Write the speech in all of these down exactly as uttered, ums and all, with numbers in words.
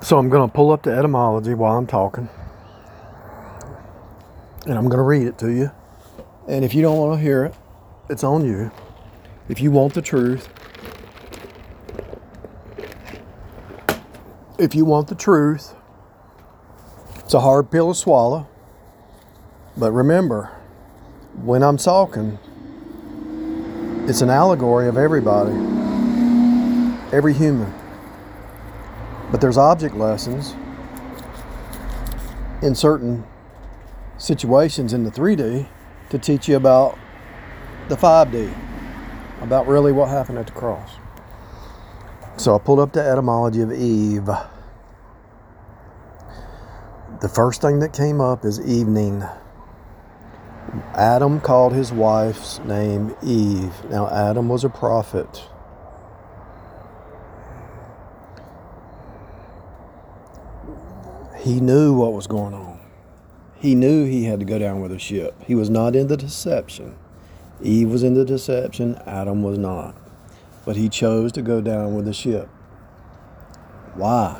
So I'm going to pull up the etymology while I'm talking, and I'm going to read it to you. And if you don't want to hear it, it's on you. If you want the truth, if you want the truth, it's a hard pill to swallow. But remember, when I'm talking, it's an allegory of everybody, every human. But there's object lessons in certain situations in the three D to teach you about the five D, about really what happened at the cross. So I pulled up the etymology of Eve. The first thing that came up is evening. Adam called his wife's name Eve. Now, Adam was a prophet. He knew what was going on. He knew he had to go down with a ship. He was not in the deception. Eve was in the deception. Adam was not. But he chose to go down with the ship. Why?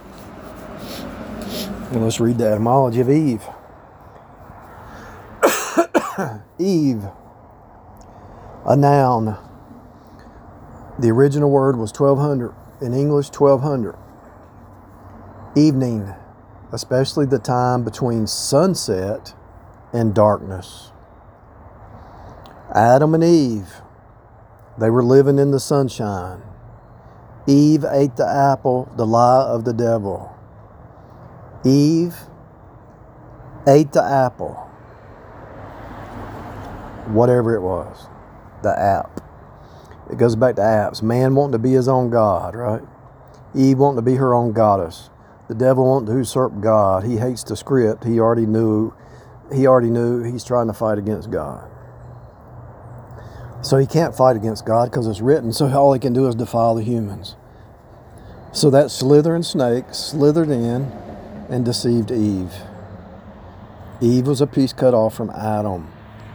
Well, let's read the etymology of Eve. Eve, a noun. The original word was twelve hundred. In English, twelve hundred. Evening, especially the time between sunset and darkness. Adam and Eve, they were living in the sunshine. Eve ate the apple, the lie of the devil. Eve ate the apple. Whatever it was, the app. It goes back to apps. Man wanting to be his own God, right? Eve wanting to be her own goddess. The devil wanting to usurp God. He hates the script. He already knew. He already knew he's trying to fight against God. So he can't fight against God because it's written. So all he can do is defile the humans. So that slithering snake slithered in and deceived Eve. Eve was a piece cut off from Adam,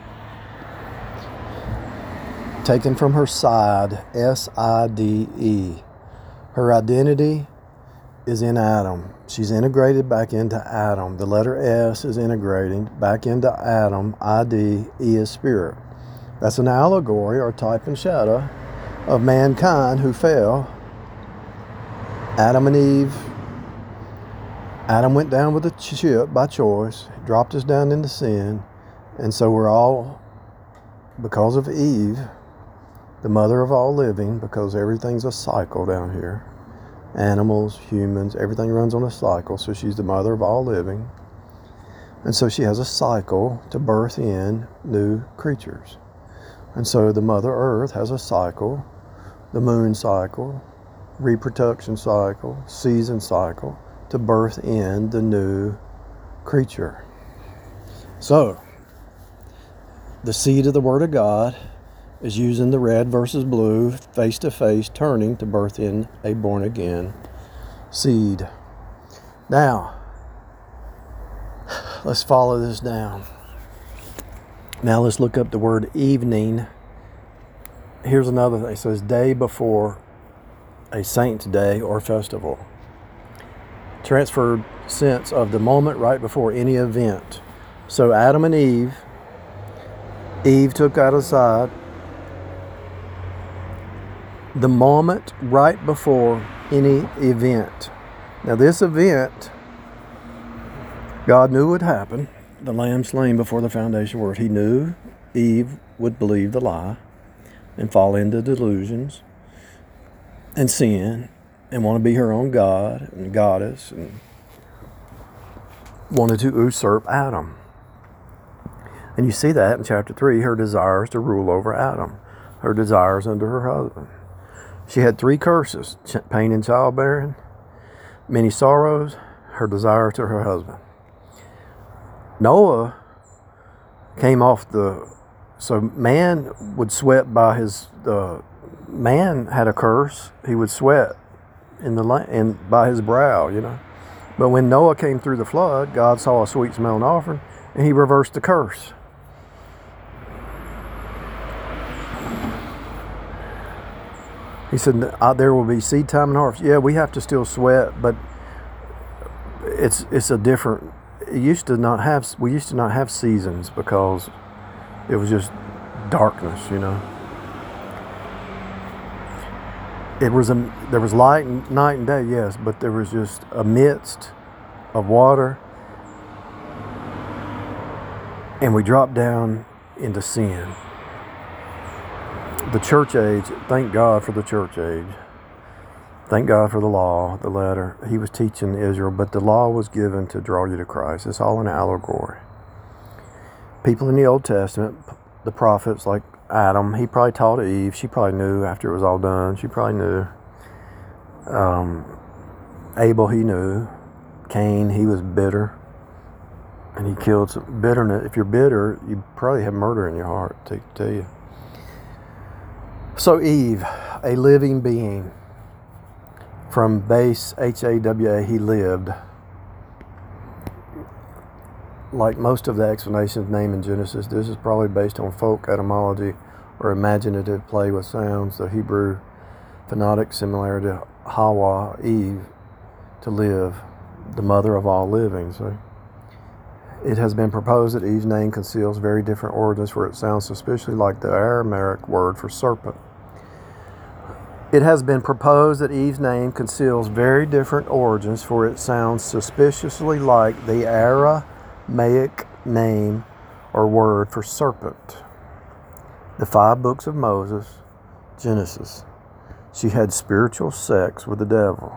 taken from her side, S I D E. Her identity is in Adam. She's integrated back into Adam. The letter S is integrating back into Adam. I D E is spirit. That's an allegory or type and shadow of mankind who fell. Adam and Eve. Adam went down with the ship by choice, dropped us down into sin, and so we're all, because of Eve, the mother of all living, because everything's a cycle down here. Animals, humans, everything runs on a cycle, so she's the mother of all living. And so she has a cycle to birth in new creatures. And so the Mother Earth has a cycle, the moon cycle, reproduction cycle, season cycle, to birth in the new creature. So, the seed of the Word of God is using the red versus blue, face-to-face, turning to birth in a born-again seed. Now, let's follow this down. Now let's look up the word evening. Here's another thing. It says day before a saint's day or festival. Transferred sense of the moment right before any event. So Adam and Eve, Eve took out aside the moment right before any event. Now this event, God knew would happen. The lamb slain before the foundation world. He knew Eve would believe the lie and fall into delusions and sin and want to be her own God and goddess and wanted to usurp Adam. And you see that in chapter three, her desires to rule over Adam, her desires under her husband. She had three curses: pain in childbearing, many sorrows, her desire to her husband. Noah came off the, so man would sweat by his, uh, man had a curse. He would sweat in the in by his brow, you know. But when Noah came through the flood, God saw a sweet smelling offering, and he reversed the curse. He said, there will be seed time and harvest. Yeah, we have to still sweat, but it's it's a different. It used to not have. We used to not have seasons because it was just darkness, you know. It was a there was light and night and day, yes, but there was just a midst of water, and we dropped down into sin. The church age, thank God for the church age. Thank God for the law, the letter. He was teaching Israel, but the law was given to draw you to Christ. It's all an allegory. People in the Old Testament, the prophets like Adam, he probably taught Eve. She probably knew after it was all done. She probably knew. Um, Abel, he knew. Cain, he was bitter. And he killed some bitterness. If you're bitter, you probably have murder in your heart, to tell you. So Eve, a living being. From base H A W A, he lived. Like most of the explanations named in Genesis, this is probably based on folk etymology or imaginative play with sounds. The Hebrew phonetic similarity to Hawa, Eve, to live, the mother of all living. So it has been proposed that Eve's name conceals very different origins, for it sounds suspiciously like the Aramaic word for serpent. It has been proposed that Eve's name conceals very different origins, for it sounds suspiciously like the Aramaic name or word for serpent. The five books of Moses, Genesis. She had spiritual sex with the devil.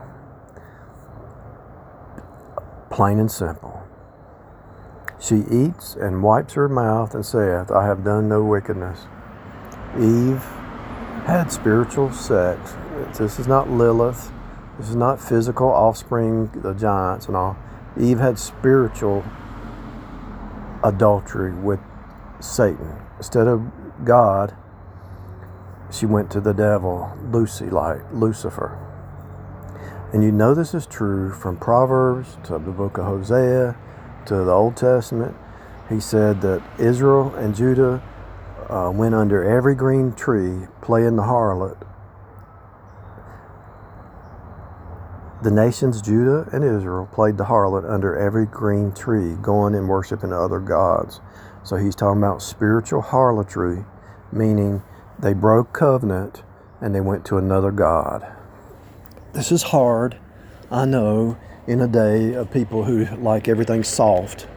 Plain and simple. She eats and wipes her mouth and saith, I have done no wickedness. Eve had spiritual sex. This is not Lilith. This is not physical offspring, the giants and all. Eve had spiritual adultery with Satan. Instead of God, she went to the devil, Lucy, like Lucifer. And you know this is true from Proverbs to the book of Hosea to the Old Testament. He said that Israel and Judah Uh, went under every green tree playing the harlot. The nations Judah and Israel played the harlot under every green tree, going and worshiping other gods. So he's talking about spiritual harlotry, meaning they broke covenant and they went to another god. This is hard, I know, in a day of people who like everything soft.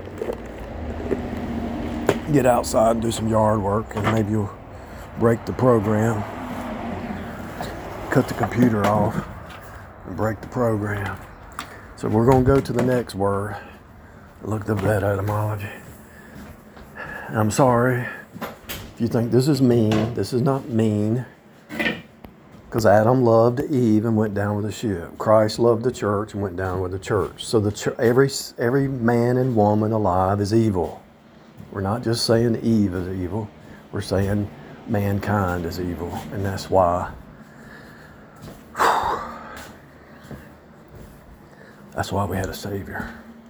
Get outside and do some yard work, and maybe you'll break the program, cut the computer off, and break the program. So we're going to go to the next word. Looked up that etymology. I'm sorry if you think this is mean. This is not mean, because Adam loved Eve and went down with the ship. Christ loved the church and went down with the church. So the ch- every every man and woman alive is evil. We're not just saying Eve is evil. We're saying mankind is evil. And that's why. That's why we had a Savior.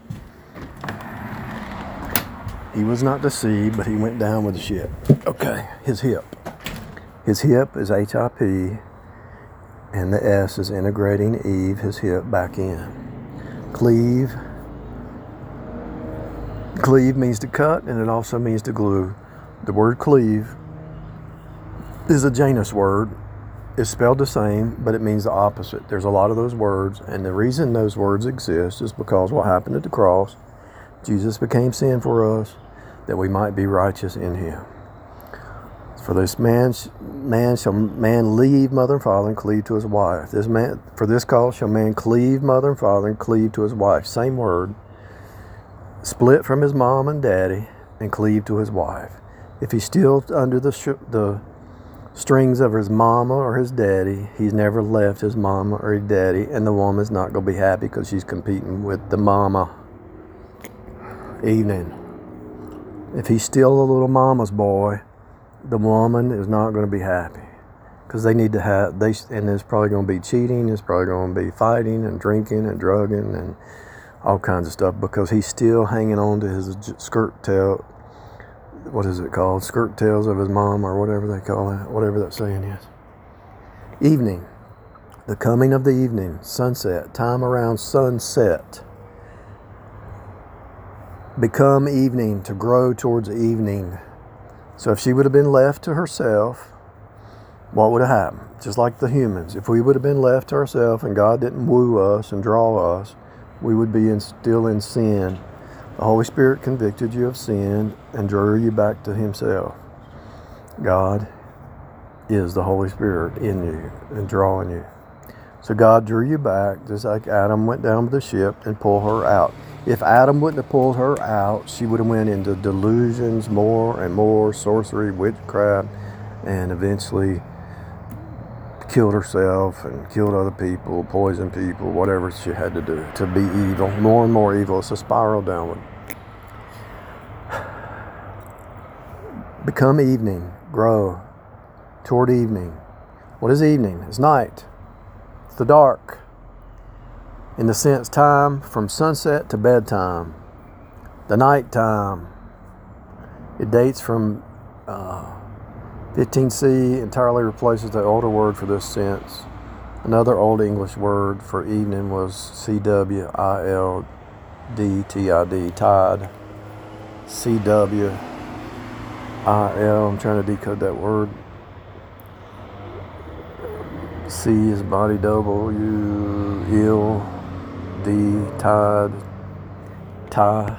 He was not deceived, but he went down with the ship. Okay, his hip. His hip is H I P, and the S is integrating Eve, his hip, back in. Cleave. Cleave means to cut, and it also means to glue. The word cleave is a Janus word. It's spelled the same, but it means the opposite. There's a lot of those words, and the reason those words exist is because what happened at the cross, Jesus became sin for us, that we might be righteous in him. For this man, man shall man leave mother and father and cleave to his wife. This man, for this cause shall man cleave mother and father and cleave to his wife. Same word. Split from his mom and daddy and cleave to his wife. If he's still under the sh- the strings of his mama or his daddy, he's never left his mama or his daddy, and the woman's not going to be happy because she's competing with the mama. Evening. If he's still a little mama's boy, the woman is not going to be happy, because they need to have they and there's probably going to be cheating. There's probably going to be fighting and drinking and drugging and all kinds of stuff, because he's still hanging on to his skirt tail. What is it called? Skirt tails of his mom, or whatever they call it, whatever that saying is. Evening. The coming of the evening, sunset, time around sunset. become evening, to grow towards evening. So if she would have been left to herself, what would have happened? Just like the humans, if we would have been left to ourselves and God didn't woo us and draw us, we would be in, still in sin. The Holy Spirit convicted you of sin and drew you back to Himself. God is the Holy Spirit in you and drawing you. So God drew you back, just like Adam went down with the ship and pulled her out. If Adam wouldn't have pulled her out, she would have went into delusions more and more, sorcery, witchcraft, and eventually killed herself and killed other people, poisoned people, whatever she had to do to be evil, more and more evil. It's a spiral downward. Become evening, grow toward evening. What is evening? It's night. It's the dark. In the sense, time from sunset to bedtime. The night time. It dates from uh, fifteen C, entirely replaces the older word for this sense. Another Old English word for evening was C W I L D T I D, tide. C W I L, I'm trying to decode that word. C is body, W, ill, D, tide, tie.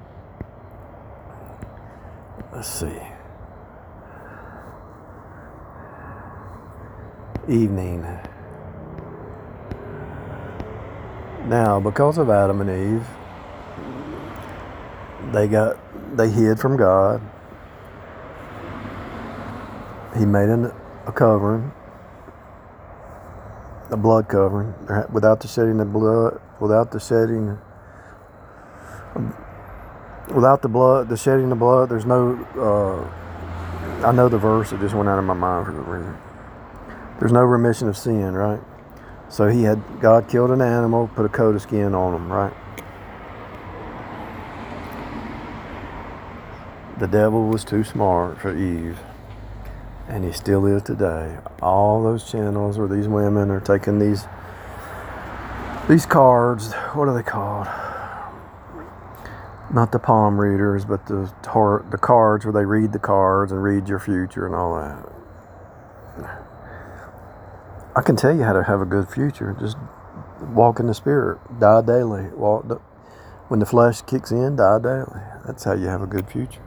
Let's see. Evening. Now, because of Adam and Eve, they got they hid from God. He made an, a covering, a blood covering, without the shedding of blood, without the shedding, without the blood, the shedding of blood. There's no. Uh, I know the verse; it just went out of my mind for some reason. There's no remission of sin, right? So he had God killed an animal, put a coat of skin on him, right? The devil was too smart for Eve. And he still is today. All those channels where these women are taking these these cards, what are they called? Not the palm readers, but the tar- the cards where they read the cards and read your future and all that. I can tell you how to have a good future. Just walk in the Spirit. Die daily. Walk the, when the flesh kicks in, die daily. That's how you have a good future.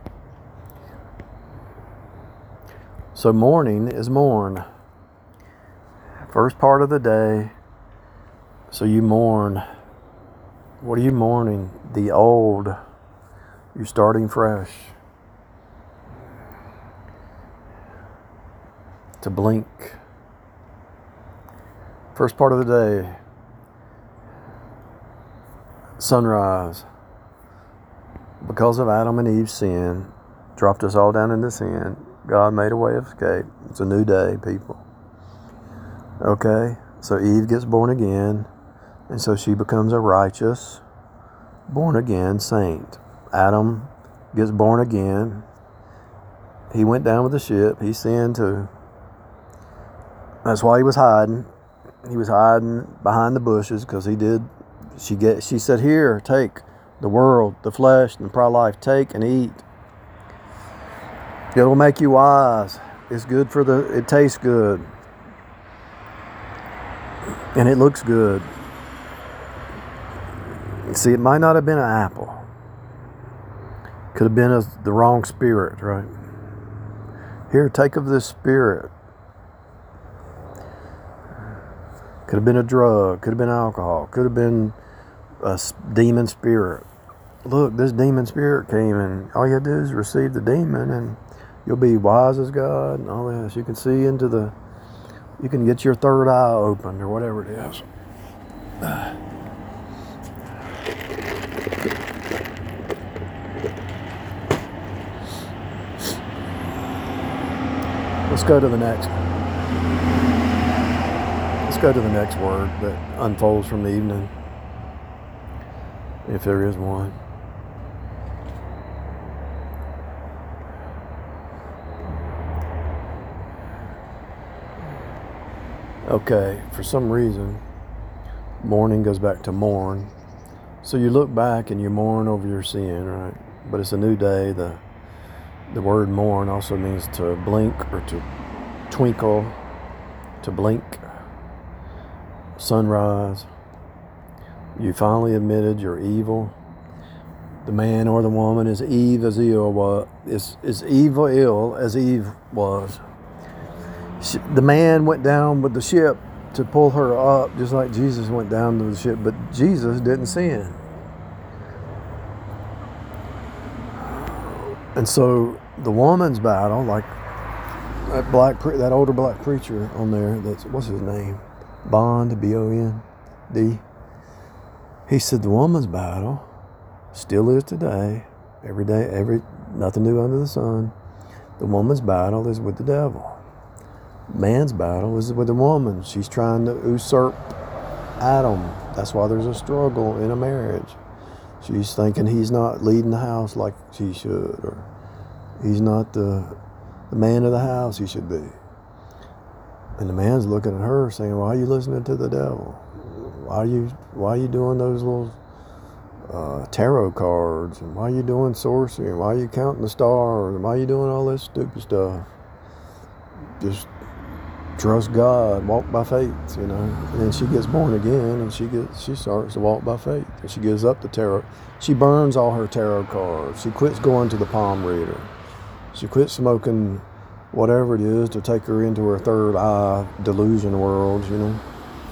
So morning is mourn. First part of the day. So you mourn. What are you mourning? The old. You're starting fresh. To blink. First part of the day. Sunrise. Because of Adam and Eve's sin, dropped us all down into sin. God made a way of escape. It's a new day, people. Okay, so Eve gets born again, and so she becomes a righteous, born again saint. Adam gets born again. He went down with the ship. He sinned too. That's why he was hiding. He was hiding behind the bushes because he did. She get. She said, "Here, take the world, the flesh, and the pride of life. Take and eat. It'll make you wise. It's good for the. It tastes good, and it looks good. See, it might not have been an apple. Could have been a, the wrong spirit, right? Here, take of this spirit. Could have been a drug. Could have been alcohol. Could have been a demon spirit. Look, this demon spirit came, and all you have to do is receive the demon, and you'll be wise as God and all this. You can see into the, you can get your third eye opened or whatever it is. Let's go to the next. Let's go to the next word that unfolds from the evening, if there is one. Okay, for some reason, morning goes back to mourn, So you look back and you mourn over your sin, right? But it's a new day. The the word mourn also means to blink or to twinkle, to blink, sunrise. You finally admitted you're evil. The man or the woman is Eve as ill was is is evil ill as Eve was. She, the man went down with the ship to pull her up, just like Jesus went down to the ship, but Jesus didn't sin. And so the woman's battle, like that black, that older black preacher on there, that's, what's his name? Bond, B O N D. He said the woman's battle still is today, every day, every nothing new under the sun. The woman's battle is with the devil. Man's battle is with the woman. She's trying to usurp Adam. That's why there's a struggle in a marriage. She's thinking he's not leading the house like she should, or he's not the, the man of the house he should be. And the man's looking at her saying, why are you listening to the devil? Why are you, why are you doing those little uh, tarot cards? And why are you doing sorcery? And why are you counting the stars? And why are you doing all this stupid stuff? Just trust God, walk by faith, you know. And then she gets born again, and she gets she starts to walk by faith, and she gives up the tarot. She burns all her tarot cards. She quits going to the palm reader. She quits smoking whatever it is to take her into her third eye delusion world, you know.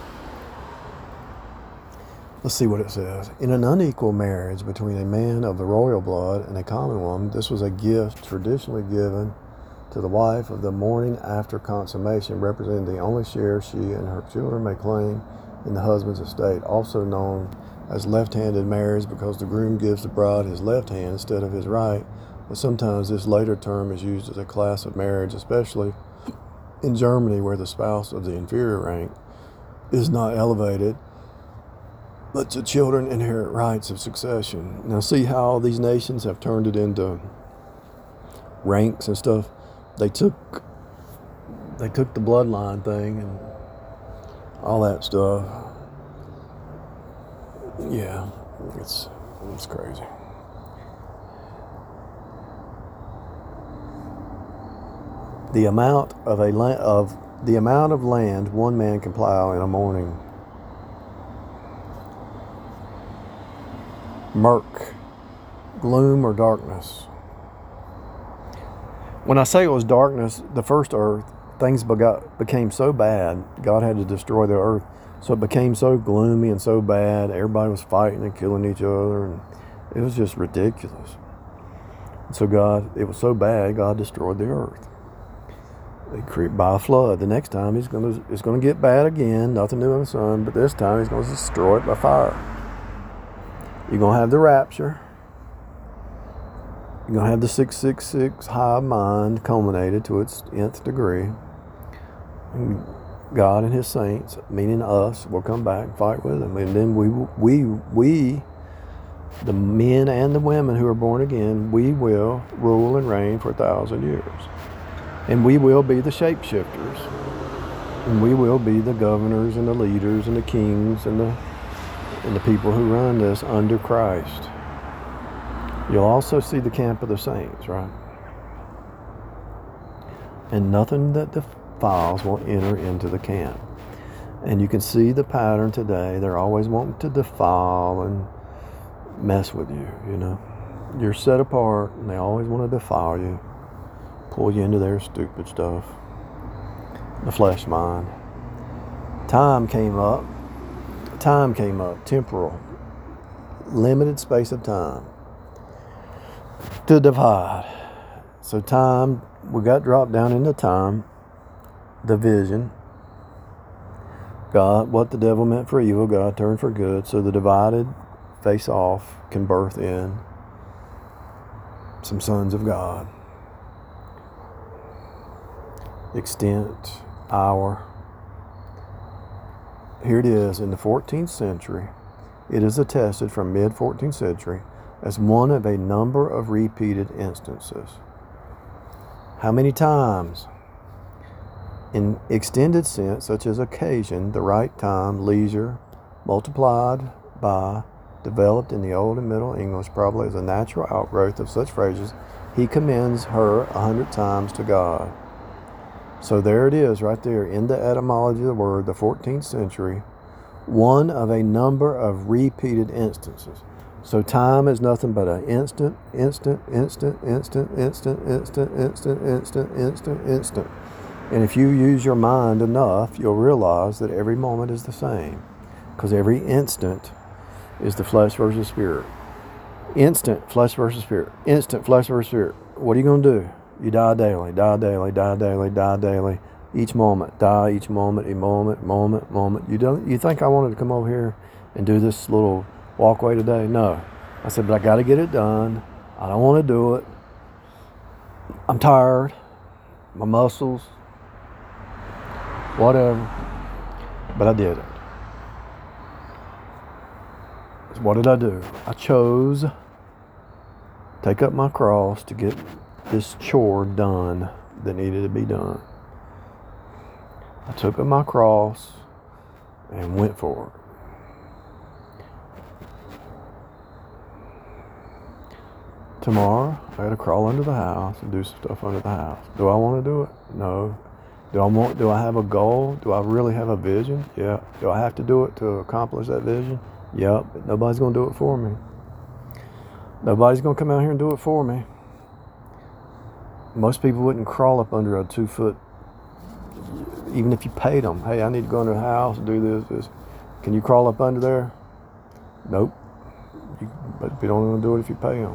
Let's see what it says. In an unequal marriage between a man of the royal blood and a common woman, this was a gift traditionally given to the wife of the morning after consummation, representing the only share she and her children may claim in the husband's estate, also known as left-handed marriage because the groom gives the bride his left hand instead of his right, but sometimes this later term is used as a class of marriage, especially in Germany where the spouse of the inferior rank is not elevated, but the children inherit rights of succession. Now see how these nations have turned it into ranks and stuff. They took they took the bloodline thing and all that stuff. Yeah, it's it's crazy. The amount of a la- of the amount of land one man can plow in a morning. Murk, gloom or darkness. When I say it was darkness, the first earth, things begot, became so bad, God had to destroy the earth. So it became so gloomy and so bad. Everybody was fighting and killing each other, and it was just ridiculous. And so God, it was so bad, God destroyed the earth. He created by a flood. The next time he's going to it's going to get bad again. Nothing new in the sun, but this time he's going to destroy it by fire. You're going to have the rapture. You're going to have the six six six hive mind culminated to its nth degree. And God and his saints, meaning us, will come back and fight with him. And then we, we, we, the men and the women who are born again, we will rule and reign for a thousand years. And we will be the shapeshifters. And we will be the governors and the leaders and the kings and the, and the people who run this under Christ. You'll also see the camp of the saints, right? And nothing that defiles will enter into the camp. And you can see the pattern today. They're always wanting to defile and mess with you, you know. You're set apart, and they always want to defile you, pull you into their stupid stuff. The flesh mind. Time came up. Time came up. Temporal. Limited space of time to divide. So time, we got dropped down into time, division. God, what the devil meant for evil, God turned for good. So the divided face off can birth in some sons of God. Extent, hour. Here it is in the fourteenth century. It is attested from mid-fourteenth century as one of a number of repeated instances. How many times? In extended sense, such as occasion, the right time, leisure, multiplied by developed in the Old and Middle English probably as a natural outgrowth of such phrases, he commends her a hundred times to God. So there it is right there in the etymology of the word, the fourteenth century, one of a number of repeated instances. So time is nothing but an instant, instant, instant, instant, instant, instant, instant, instant, instant, instant. And if you use your mind enough, you'll realize that every moment is the same, because every instant is the flesh versus spirit. Instant flesh versus spirit. Instant flesh versus spirit. What are you going to do? You die daily, die daily, die daily, die daily. Each moment, die each moment, a moment, moment, moment. You don't. You think I wanted to come over here and do this little walkway today? No. I said, but I got to get it done. I don't want to do it. I'm tired. My muscles. Whatever. But I did it. So what did I do? I chose to take up my cross to get this chore done that needed to be done. I took up my cross and went for it. Tomorrow, I got to crawl under the house and do some stuff under the house. Do I want to do it? No. Do I want? Do I have a goal? Do I really have a vision? Yeah. Do I have to do it to accomplish that vision? Yep. But nobody's going to do it for me. Nobody's going to come out here and do it for me. Most people wouldn't crawl up under a two foot, even if you paid them. Hey, I need to go under the house and do this, this. Can you crawl up under there? Nope. You, but you don't want to do it if you pay them.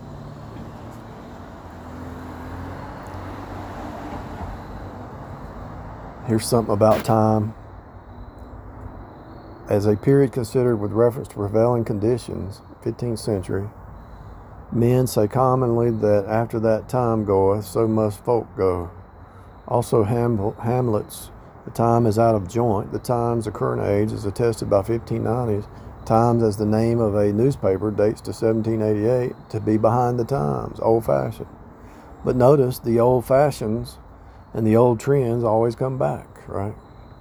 Here's something about time. As a period considered with reference to prevailing conditions, fifteenth century, men say commonly that after that time goeth, so must folk go. Also Ham- Hamlet's The Time is Out of Joint. The Times, the current age, is attested by fifteen nineties. Times as the name of a newspaper dates to seventeen eighty-eight to be behind the times, old-fashioned. But notice the old fashions and the old trends always come back, right?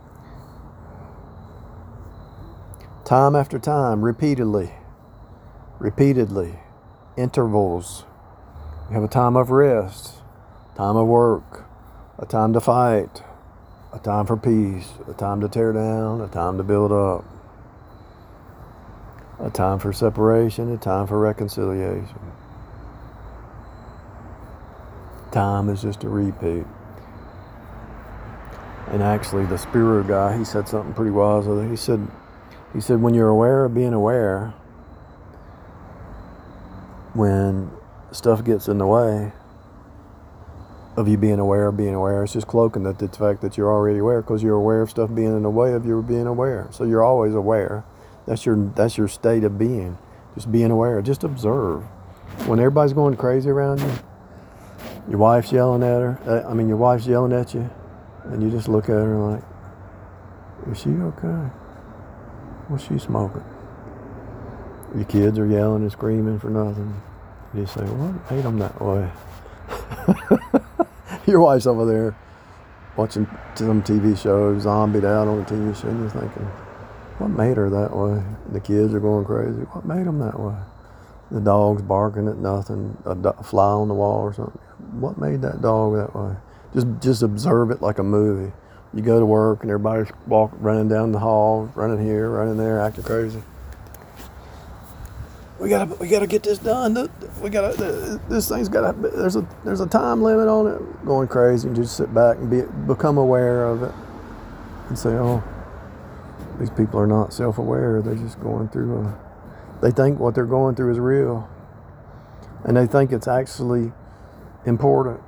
Time after time, repeatedly, repeatedly, intervals. You have a time of rest, time of work, a time to fight, a time for peace, a time to tear down, a time to build up, a time for separation, a time for reconciliation. Time is just a repeat. And actually, the Spiro guy, he said something pretty wise. He said, he said, when you're aware of being aware, when stuff gets in the way of you being aware of being aware, it's just cloaking that the fact that you're already aware, because you're aware of stuff being in the way of you being aware. So you're always aware. That's your that's your state of being. Just being aware. Just observe. When everybody's going crazy around you, your wife's yelling at her. I mean, your wife's yelling at you. And you just look at her like, is she okay? What's she smoking? Your kids are yelling and screaming for nothing. You just say, what made them that way? Your wife's over there watching some T V show, zombied out on a T V show, and you're thinking, what made her that way? The kids are going crazy. What made them that way? The dog's barking at nothing, a do- fly on the wall or something. What made that dog that way? Just just observe it like a movie. You go to work and everybody's walk, running down the hall, running here, running there, acting crazy. We gotta we gotta get this done. We gotta this thing's gotta there's a there's a time limit on it. Going crazy, and just sit back and be become aware of it and say, oh, these people are not self-aware. They're just going through a. They think what they're going through is real, and they think it's actually important.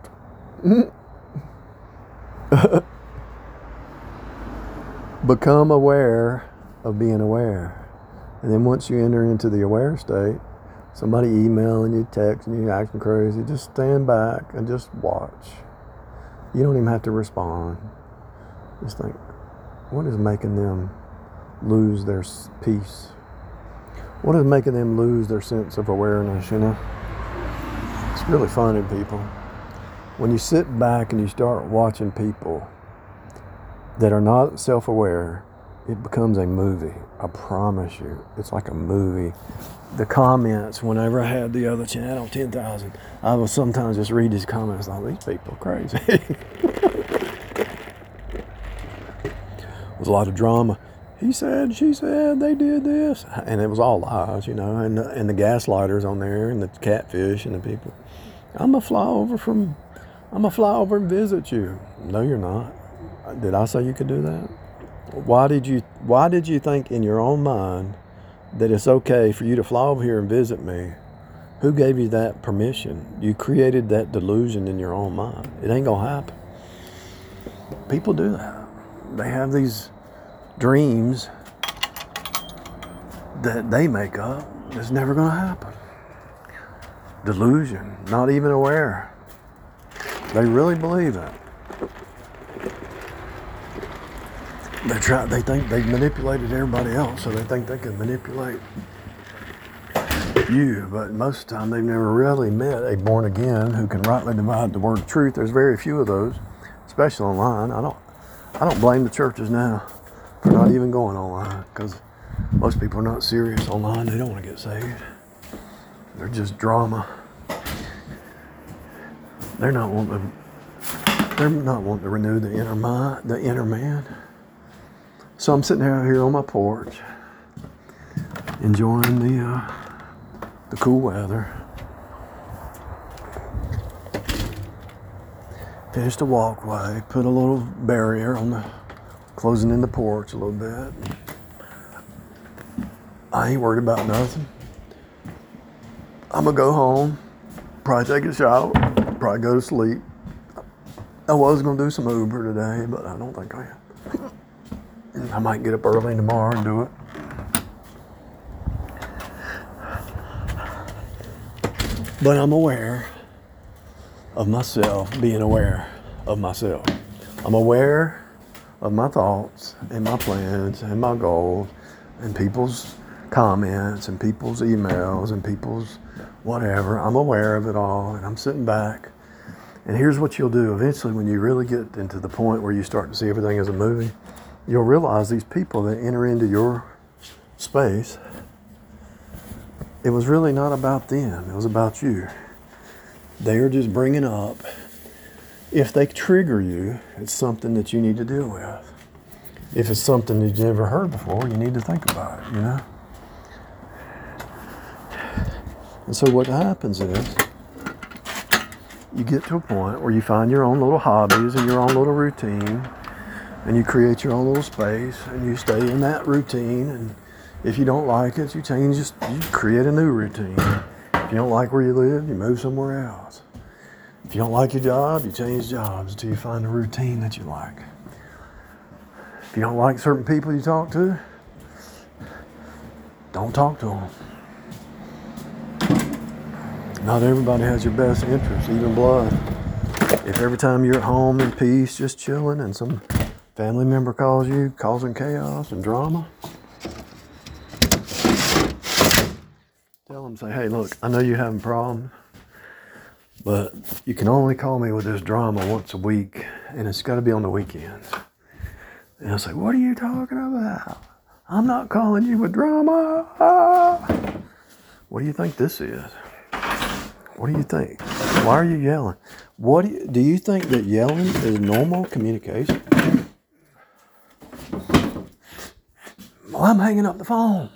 Become aware of being aware. And then once you enter into the aware state, somebody emailing you, texting you, acting crazy, just stand back and just watch. You don't even have to respond. Just think, what is making them lose their peace? What is making them lose their sense of awareness, you know? It's really funny, people. When you sit back and you start watching people that are not self-aware, it becomes a movie. I promise you. It's like a movie. The comments, whenever I had the other channel, ten thousand, I would sometimes just read these comments like, these people are crazy. There was a lot of drama. He said, she said, they did this. And it was all lies, you know, and the, and the gaslighters on there and the catfish and the people. I'm going to fly over from, I'm going to fly over and visit you. No, you're not. Did I say you could do that? Why did you, why did you think in your own mind that it's okay for you to fly over here and visit me? Who gave you that permission? You created that delusion in your own mind. It ain't going to happen. People do that. They have these dreams that they make up. It's never going to happen. Delusion, not even aware. They really believe it. They try. They think they've manipulated everybody else, so they think they can manipulate you. But most of the time, they've never really met a born again who can rightly divide the word of truth. There's very few of those, especially online. I don't. I don't blame the churches now for not even going online, because most people are not serious online. They don't want to get saved. They're just drama. They're not wanting to, they're not wanting to renew the inner mind, the inner man. So I'm sitting out here on my porch, enjoying the uh, the cool weather. Finished the walkway, put a little barrier on the, closing in the porch a little bit. I ain't worried about nothing. I'm gonna go home, probably take a shower, probably go to sleep. I was gonna do some Uber today, but I don't think I am. I might get up early tomorrow and do it. But I'm aware of myself, being aware of myself. I'm aware of my thoughts and my plans and my goals and people's comments and people's emails and people's whatever. I'm aware of it all, and I'm sitting back. And here's what you'll do. Eventually, when you really get into the point where you start to see everything as a movie, you'll realize these people that enter into your space, it was really not about them. It was about you. They are just bringing up, if they trigger you, it's something that you need to deal with. If it's something that you've never heard before, you need to think about it, you know? And so what happens is, you get to a point where you find your own little hobbies and your own little routine, and you create your own little space, and you stay in that routine, and if you don't like it, you change, you create a new routine. If you don't like where you live, you move somewhere else. If you don't like your job, you change jobs until you find a routine that you like. If you don't like certain people you talk to, don't talk to them. Not everybody has your best interests, even blood. If every time you're at home in peace, just chilling, and some family member calls you, causing chaos and drama, tell them, say, hey, look, I know you're having problems, but you can only call me with this drama once a week, and it's got to be on the weekends. And I'll say, what are you talking about? I'm not calling you with drama. Ah. What do you think this is? What do you think? Why are you yelling? What do you, do you think that yelling is normal communication? Well, I'm hanging up the phone.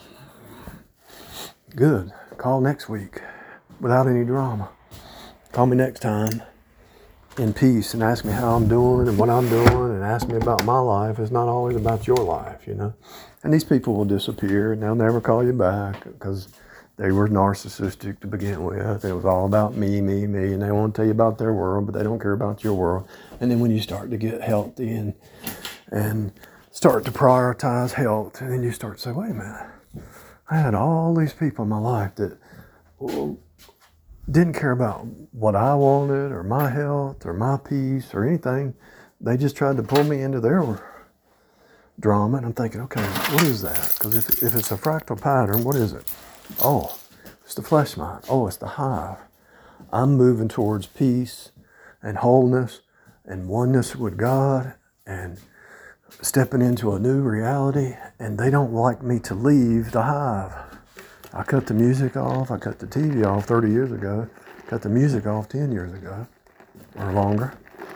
Good. Call next week without any drama. Call me next time in peace and ask me how I'm doing and what I'm doing, and ask me about my life. It's not always about your life, you know. And these people will disappear and they'll never call you back because they were narcissistic to begin with. It was all about me, me, me, and they want to tell you about their world, but they don't care about your world. And then when you start to get healthy and and start to prioritize health, and then you start to say, wait a minute, I had all these people in my life that didn't care about what I wanted or my health or my peace or anything. They just tried to pull me into their drama, and I'm thinking, okay, what is that? Because if, if it's a fractal pattern, what is it? Oh, it's the flesh mind. Oh, it's the hive. I'm moving towards peace and wholeness and oneness with God and stepping into a new reality, and they don't like me to leave the hive. I cut the music off. I cut the T V off thirty years ago. Cut the music off ten years ago or longer.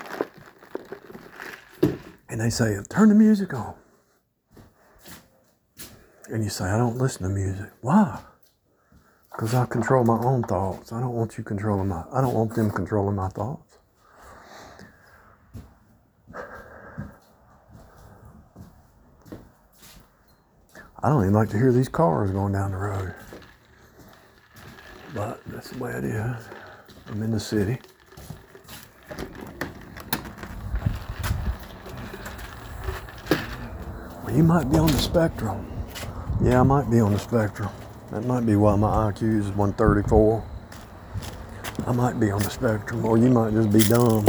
And they say, turn the music on. And you say, I don't listen to music. Why? Because I control my own thoughts. I don't want you controlling my, I don't want them controlling my thoughts. I don't even like to hear these cars going down the road. But that's the way it is. I'm in the city. Well, you might be on the spectrum. Yeah, I might be on the spectrum. That might be why my I Q is one thirty-four. I might be on the spectrum, or you might just be dumb.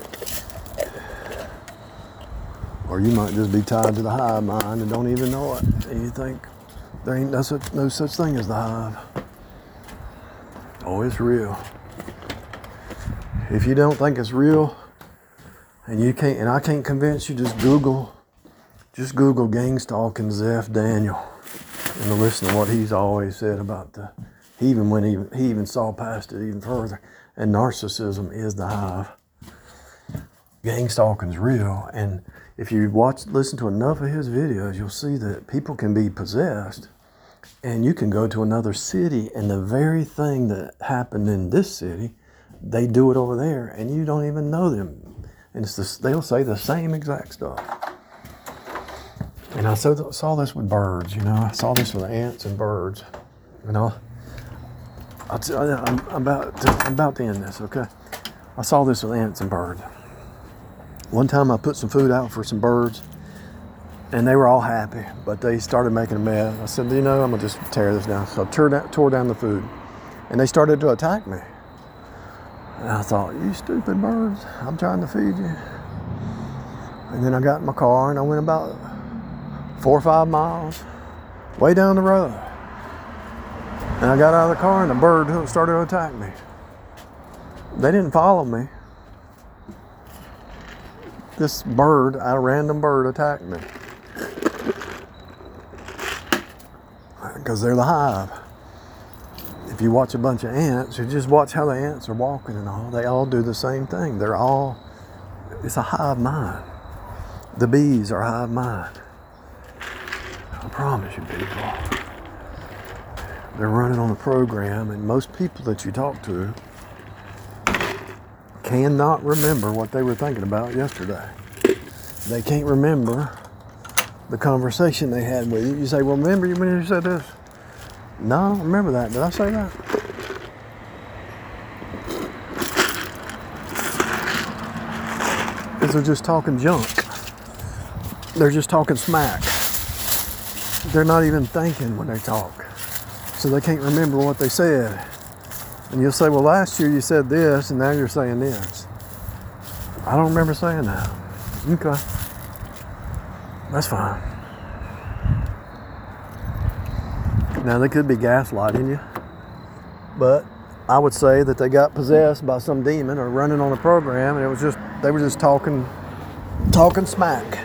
Or you might just be tied to the hive mind and don't even know it. And you think there ain't no such, no such thing as the hive. Oh, it's real. If you don't think it's real, and you can't, and I can't convince you, just Google, just Google gang stalking Zeph Daniel, and to listen to what he's always said about the. He even went even he even saw past it even further. And narcissism is the hive. Gang stalking's real, and if you watch, listen to enough of his videos, you'll see that people can be possessed, and you can go to another city, and the very thing that happened in this city, they do it over there, and you don't even know them. And it's this, they'll say the same exact stuff. And I saw, saw this with birds, you know. I saw this with ants and birds. You know, I'll t- I'm, I'm, about to, I'm about to end this, okay? I saw this with ants and birds. One time I put some food out for some birds, and they were all happy, but they started making a mess. I said, you know, I'm going to just tear this down. So I tore down, tore down the food, and they started to attack me. And I thought, you stupid birds, I'm trying to feed you. And then I got in my car, and I went about four or five miles, way down the road. And I got out of the car, and the bird started to attack me. They didn't follow me. This bird, a random bird, attacked me. Because they're the hive. If you watch a bunch of ants, you just watch how the ants are walking and all. They all do the same thing. They're all, it's a hive mind. The bees are hive mind. I promise you, people. They're running on a program, and most people that you talk to cannot remember what they were thinking about yesterday. They can't remember the conversation they had with you. You say, well, remember you when you said this? No, I don't remember that. Did I say that? Because they're just talking junk. They're just talking smack. They're not even thinking when they talk. So they can't remember what they said. And you'll say, well, last year you said this, and now you're saying this. I don't remember saying that. Okay. That's fine. Now, they could be gaslighting you, but I would say that they got possessed by some demon or running on a program, and it was just, they were just talking, talking smack.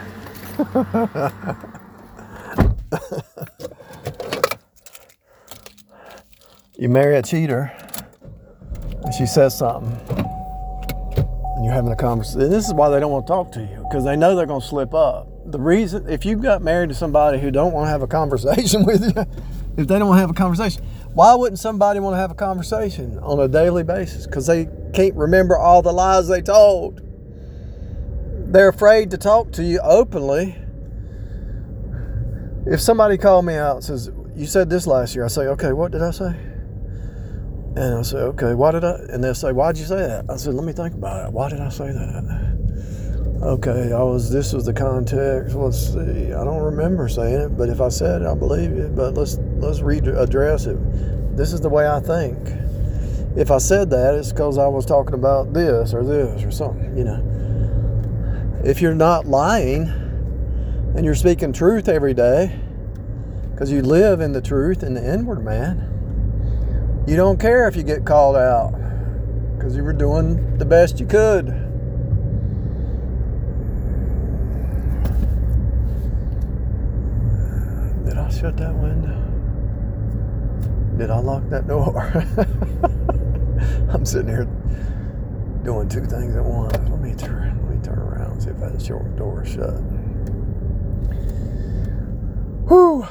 You marry a cheater, and she says something, and you're having a conversation. And this is why they don't want to talk to you, because they know they're going to slip up. The reason, if you got married to somebody who don't want to have a conversation with you, if they don't want to have a conversation, why wouldn't somebody want to have a conversation on a daily basis? Because they can't remember all the lies they told. They're afraid to talk to you openly. If somebody called me out and says, you said this last year, I say, okay, what did I say? And I say, okay, why did I? And they'll say, why'd you say that? I said, let me think about it. Why did I say that? Okay, I was. This was the context. Let's see. I don't remember saying it, but if I said it, I believe it. But let's let's readdress it. This is the way I think. If I said that, it's because I was talking about this or this or something. You know. If you're not lying and you're speaking truth every day, because you live in the truth in the inward man. You don't care if you get called out because you were doing the best you could. I shut that window? Did I lock that door? I'm sitting here doing two things at once. Let me turn, let me turn around and see if that short door is shut. Whew.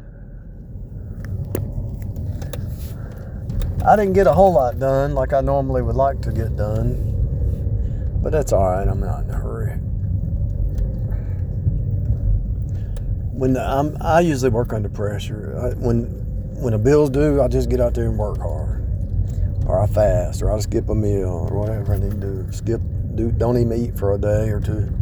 I didn't get a whole lot done like I normally would like to get done, but that's all right. I'm not in a hurry. When the, I'm, I usually work under pressure. I, when when the bills due, I just get out there and work hard, or I fast, or I skip a meal, or whatever I need to do. Skip, do, don't even eat for a day or two.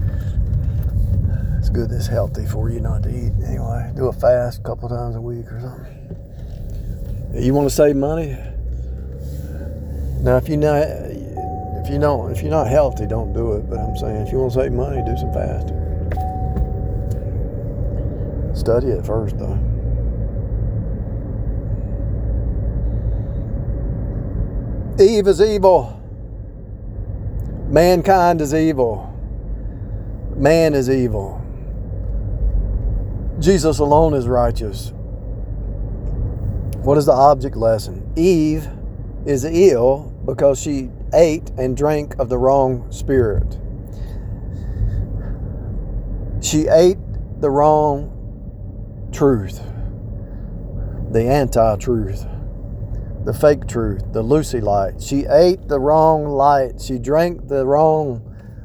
It's good. It's healthy for you not to eat anyway. Do a fast a couple times a week or something. You want to save money? Now, if you not, if you don't, if you're not healthy, don't do it. But I'm saying, if you want to save money, do some fasting. Study it first, though. Eve is evil. Mankind is evil. Man is evil. Jesus alone is righteous. What is the object lesson? Eve is ill because she ate and drank of the wrong spirit. She ate the wrong truth, the anti-truth, the fake truth, the Lucy light. She ate the wrong light. She drank the wrong,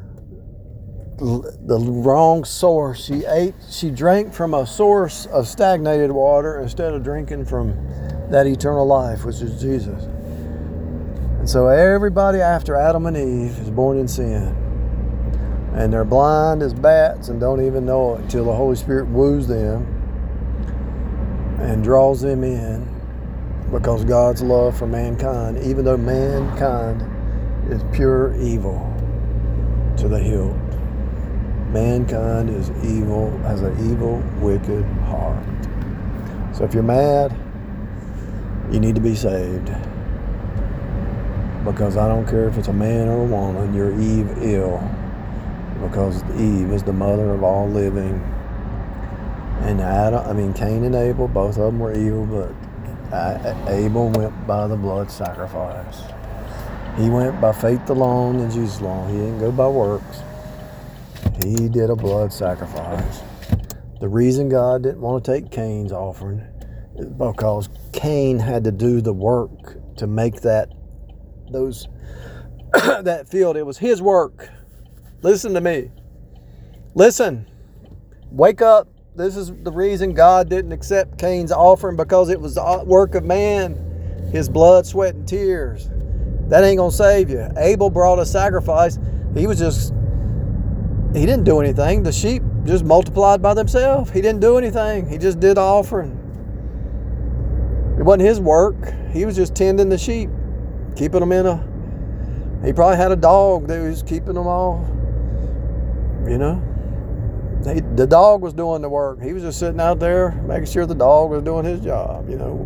the wrong source. She ate, she drank from a source of stagnated water instead of drinking from that eternal life, which is Jesus. And so everybody after Adam and Eve is born in sin. And they're blind as bats and don't even know it until the Holy Spirit woos them and draws them in, because God's love for mankind, even though mankind is pure evil to the hilt. Mankind is evil, has an evil, wicked heart. So if you're mad, you need to be saved. Because I don't care if it's a man or a woman, you're Eve ill. Because Eve is the mother of all living. And Adam, I mean Cain and Abel, both of them were evil, but Abel went by the blood sacrifice. He went by faith alone in Jesus alone. He didn't go by works. He did a blood sacrifice. The reason God didn't want to take Cain's offering is because Cain had to do the work to make that those that field. It was his work. Listen to me. Listen. Wake up. This is the reason God didn't accept Cain's offering, because it was the work of man. His blood, sweat, and tears. That ain't going to save you. Abel brought a sacrifice. He was just, he didn't do anything. The sheep just multiplied by themselves. He didn't do anything. He just did the offering. It wasn't his work. He was just tending the sheep, keeping them in a, he probably had a dog that was keeping them all, you know. He, the dog was doing the work. He was just sitting out there making sure the dog was doing his job, you know.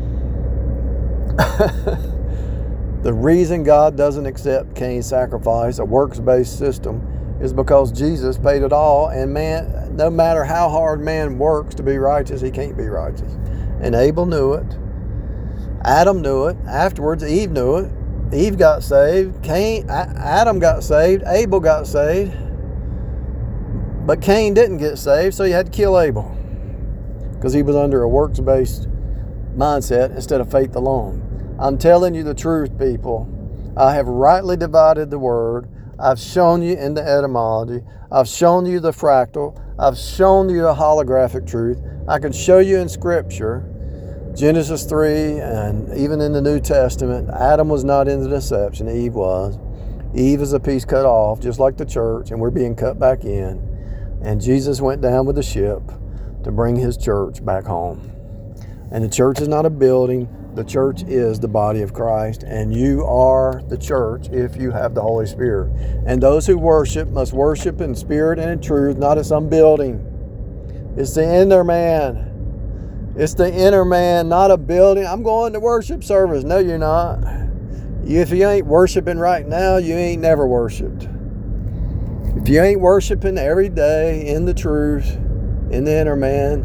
The reason God doesn't accept Cain's sacrifice, a works-based system, is because Jesus paid it all, and man, no matter how hard man works to be righteous, he can't be righteous. And Abel knew it. Adam knew it. Afterwards, Eve knew it. Eve got saved. Cain, Adam got saved. Abel got saved. But Cain didn't get saved, so he had to kill Abel, because he was under a works-based mindset instead of faith alone. I'm telling you the truth, people. I have rightly divided the word. I've shown you in the etymology. I've shown you the fractal. I've shown you a holographic truth. I can show you in Scripture, Genesis three, and even in the New Testament, Adam was not in the deception. Eve was. Eve is a piece cut off, just like the church, and we're being cut back in. And Jesus went down with the ship to bring his church back home. And the church is not a building. The church is the body of Christ. And you are the church if you have the Holy Spirit. And those who worship must worship in spirit and in truth, not in some building. It's the inner man. It's the inner man, not a building. I'm going to worship service. No, you're not. If you ain't worshiping right now, you ain't never worshiped. If you ain't worshiping every day in the truth, in the inner man,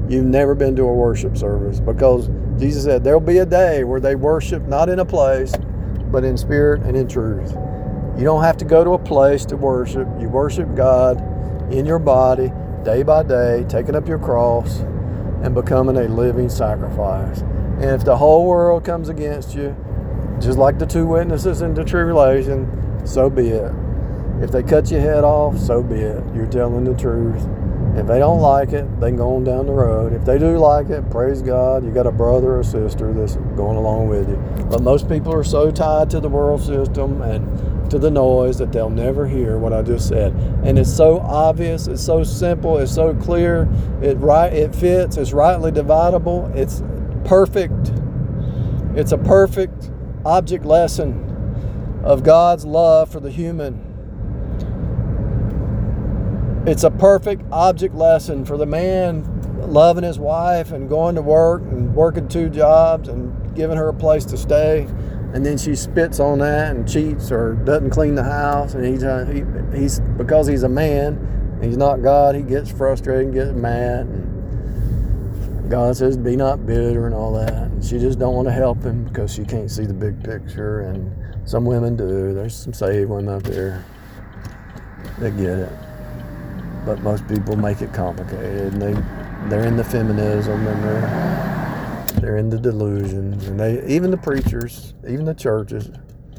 you've never been to a worship service, because Jesus said there'll be a day where they worship not in a place, but in spirit and in truth. You don't have to go to a place to worship. You worship God in your body, day by day, taking up your cross and becoming a living sacrifice. And if the whole world comes against you, just like the two witnesses in the tribulation, so be it. If they cut your head off, so be it. You're telling the truth. If they don't like it, they can go on down the road. If they do like it, praise God, you got a brother or sister that's going along with you. But most people are so tied to the world system and to the noise that they'll never hear what I just said. And it's so obvious, it's so simple, it's so clear, it right, it fits, it's rightly dividable, it's perfect. It's a perfect object lesson of God's love for the human. It's a perfect object lesson for the man loving his wife and going to work and working two jobs and giving her a place to stay, and then she spits on that and cheats or doesn't clean the house, and he's uh, he, he's because he's a man, he's not God, he gets frustrated and gets mad, and God says be not bitter and all that, and she just don't want to help him because she can't see the big picture. And some women do. There's some saved women out there that get it. But most people make it complicated, and they, they're in the feminism, and they're, they're in the delusions, and they, even the preachers, even the churches.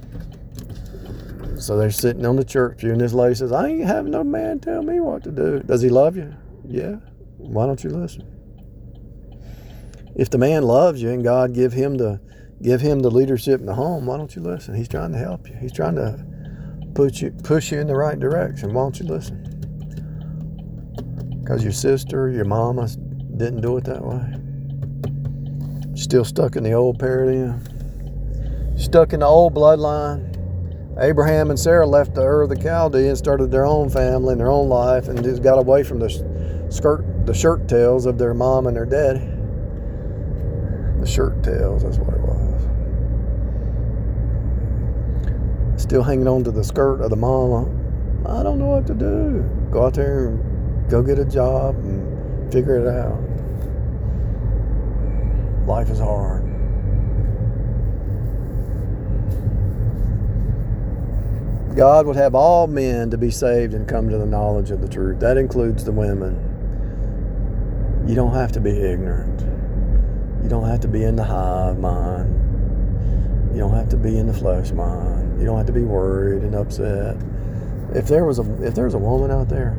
So they're sitting on the church pew, and this lady says, I ain't having no man tell me what to do. Does he love you? Yeah. Why don't you listen? If the man loves you and God give him the, give him the leadership in the home, why don't you listen? He's trying to help you. He's trying to put you, push you in the right direction. Why don't you listen? Because your sister, your mama didn't do it that way. Still stuck in the old paradigm. Stuck in the old bloodline. Abraham and Sarah left the Ur of the Chaldeans, started their own family and their own life, and just got away from the skirt, the shirt tails of their mom and their daddy. The shirt tails, that's what it was. Still hanging on to the skirt of the mama. I don't know what to do. Go out there and go get a job and figure it out. Life is hard. God would have all men to be saved and come to the knowledge of the truth. That includes the women. You don't have to be ignorant. You don't have to be in the hive mind. You don't have to be in the flesh mind. You don't have to be worried and upset. If there was a if there's a woman out there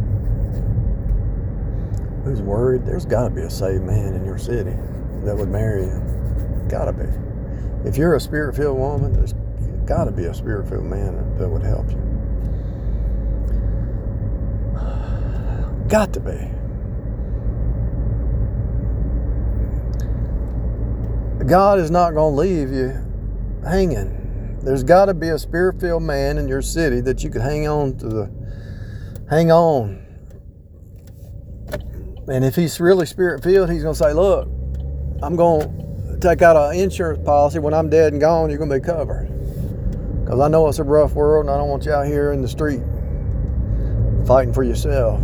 who's worried, there's got to be a saved man in your city that would marry you. Got to be. If you're a spirit-filled woman, there's got to be a spirit-filled man that would help you. Got to be. God is not going to leave you hanging. There's got to be a spirit-filled man in your city that you could hang on to the, hang on. And if he's really spirit-filled, he's going to say, look, I'm going to take out an insurance policy. When I'm dead and gone, you're going to be covered. Because I know it's a rough world, and I don't want you out here in the street fighting for yourself.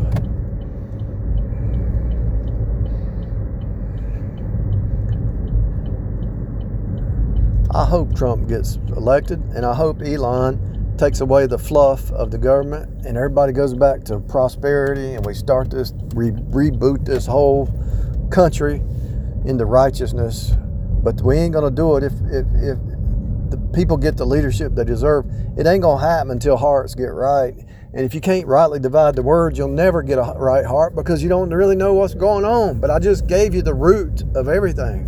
I hope Trump gets elected, and I hope Elon takes away the fluff of the government and everybody goes back to prosperity, and we start this, re- reboot this whole country into righteousness. But we ain't going to do it if, if, if the people get the leadership they deserve. It ain't going to happen until hearts get right. And if you can't rightly divide the word, you'll never get a right heart because you don't really know what's going on. But I just gave you the root of everything.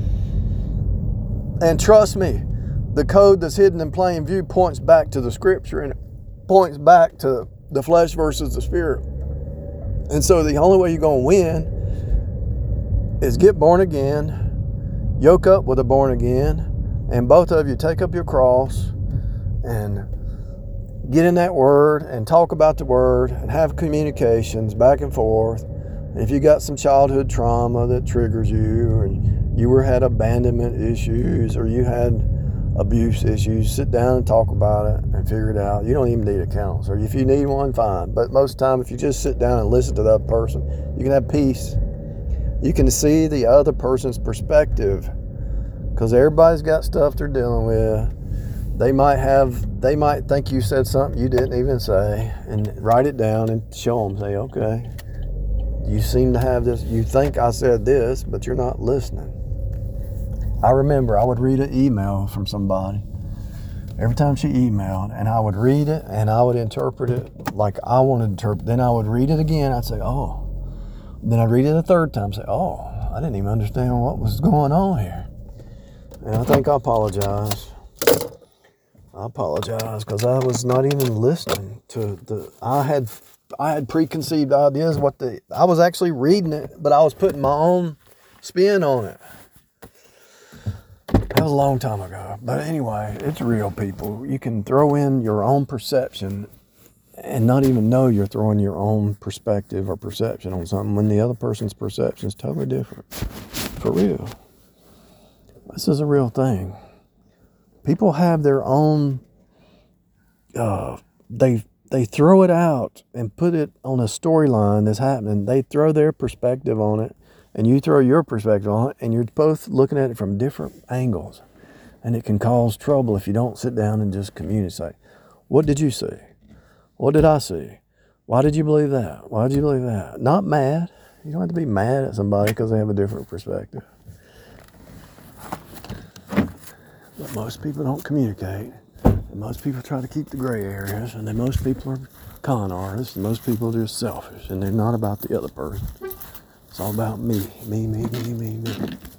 And trust me, the code that's hidden in plain view points back to the scripture, and it points back to the flesh versus the spirit. And so the only way you're going to win is get born again, yoke up with a born again, and both of you take up your cross and get in that word and talk about the word and have communications back and forth. And if you got some childhood trauma that triggers you, or you were had abandonment issues, or you had abuse issues, sit down and talk about it and figure it out. You don't even need a counselor. If you need one, fine. But most of the time, if you just sit down and listen to that person, you can have peace. You can see the other person's perspective, because everybody's got stuff they're dealing with. They might have, they might think you said something you didn't even say, and write it down and show them. Say, okay, you seem to have this. You think I said this, but you're not listening. I remember I would read an email from somebody every time she emailed, and I would read it and I would interpret it like I wanted to interpret. Then I would read it again. I'd say, oh. Then I'd read it a third time. Say, oh, I didn't even understand what was going on here. And I think I apologize. I apologize because I was not even listening to the. I had I had preconceived ideas. What the I was actually reading it, but I was putting my own spin on it. That was a long time ago. But anyway, it's real, people. You can throw in your own perception and not even know you're throwing your own perspective or perception on something when the other person's perception is totally different. For real. This is a real thing. People have their own, uh, they they throw it out and put it on a storyline that's happening. They throw their perspective on it, and you throw your perspective on it, and you're both looking at it from different angles. And it can cause trouble if you don't sit down and just communicate. What did you see? What did I see? Why did you believe that? Why did you believe that? Not mad. You don't have to be mad at somebody because they have a different perspective. But most people don't communicate. And most people try to keep the gray areas. And then most people are con artists. And most people are just selfish. And they're not about the other person. It's all about me. Me, me, me, me, me.